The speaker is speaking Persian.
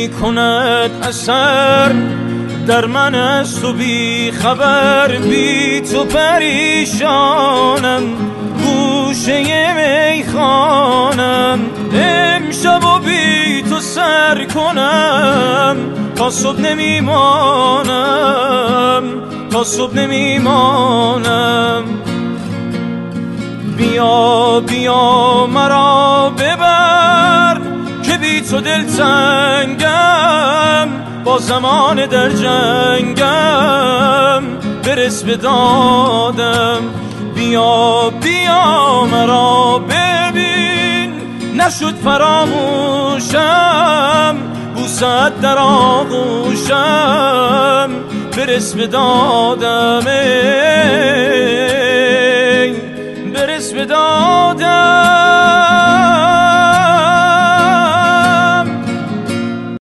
نمی کند اثر، در من از تو بی خبر، بی تو پریشانم، گوشه میخانم، امشب و بی تو سر کنم، تا صبح نمیمانم، تا صبح نمیمانم. بیا بیا مرا ببر که بی تو دلتنگم، با زمان در جنگم، برس به دادم. بیا بیا مرا ببین نشد فراموشم، بوسه در آغوشم، برس به دادم، برس به دادم.